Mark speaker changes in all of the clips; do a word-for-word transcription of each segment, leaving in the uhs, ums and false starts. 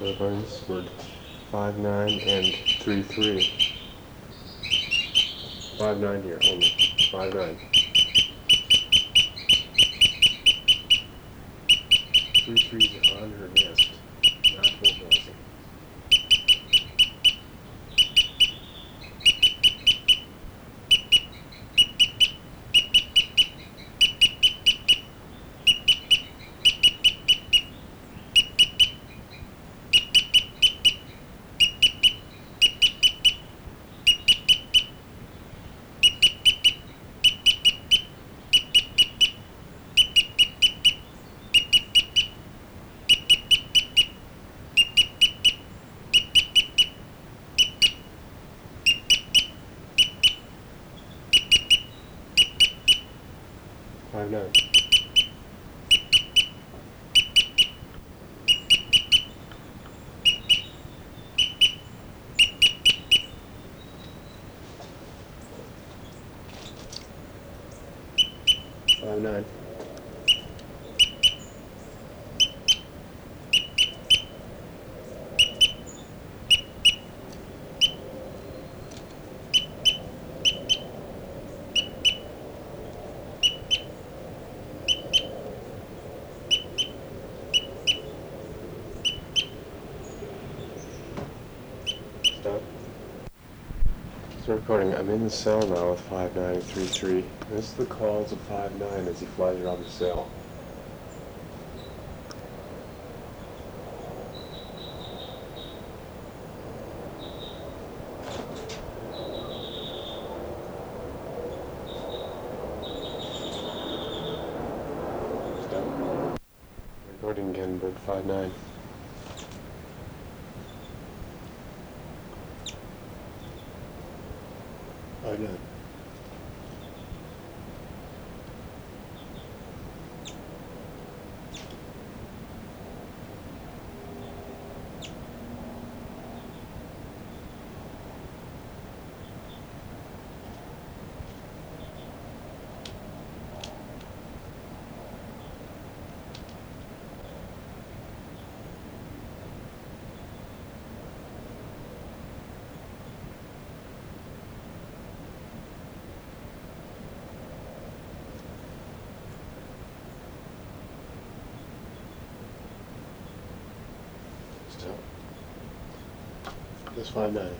Speaker 1: Burns scored five nine and three three. five nine here only. five nine. three threes on her nest. Not full crossing. five nine. five nine. Stop. Start recording. I'm in the cell now with five nine and three three. This is the calls of five nine as he flies around the cell. Stop. Recording again, bird five nine. five nine. Stop. This five nine again.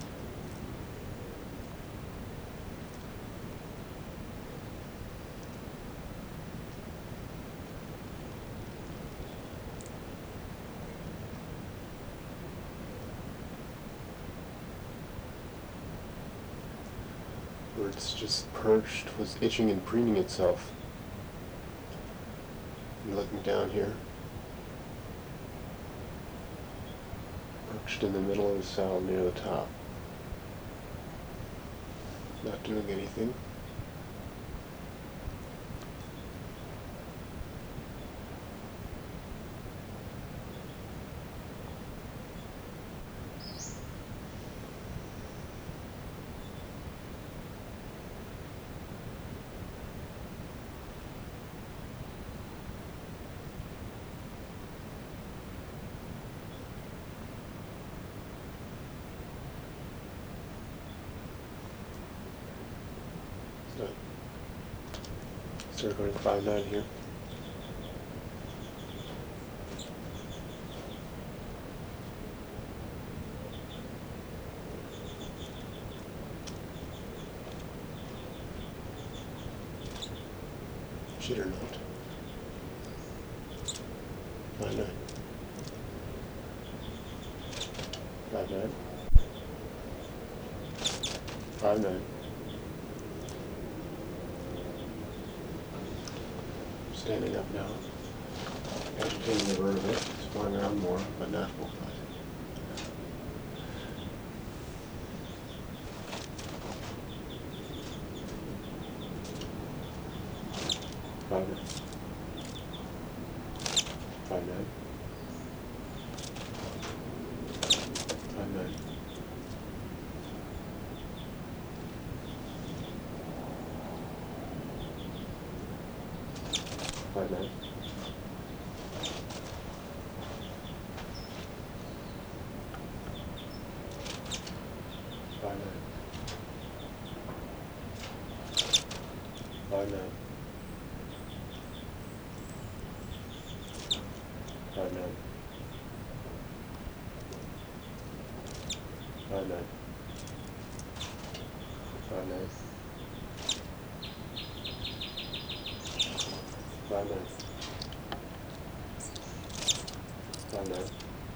Speaker 1: Bird's just perched, was itching and preening itself. I'm looking down here. Perched in the middle of the cell near the top. Not doing anything. Start recording five nine here. Shit or not. five nine. five nine. five nine. Standing up now, agitating the bird a bit, it's flying around more, but not full flight. Five nine. Five nine. Five nine. Five nine. Five nine. Five nine. Five nine. Five nine. Five nine. Five nine.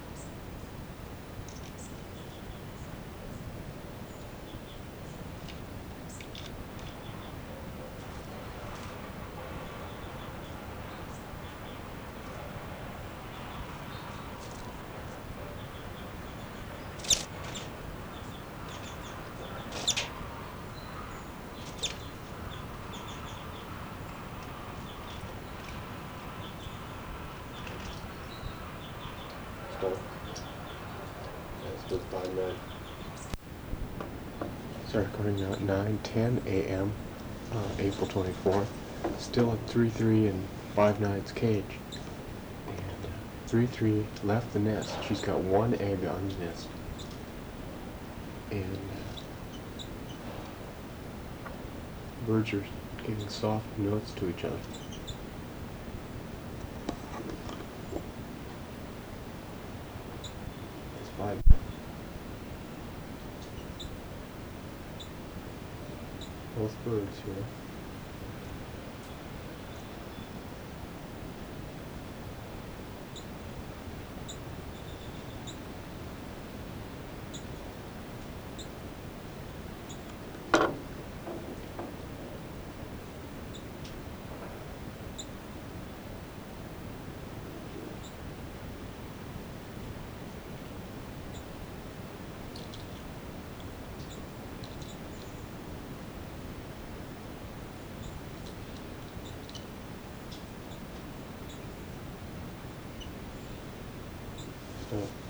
Speaker 1: Stop. Let's do five nine. Start recording now at nine ten a m Uh, April twenty-fourth. Still at three three and five nine's cage. And uh, three three left the nest. She's got one egg on the nest. And uh, birds are giving soft notes to each other. It's five. Both birds here. Stop.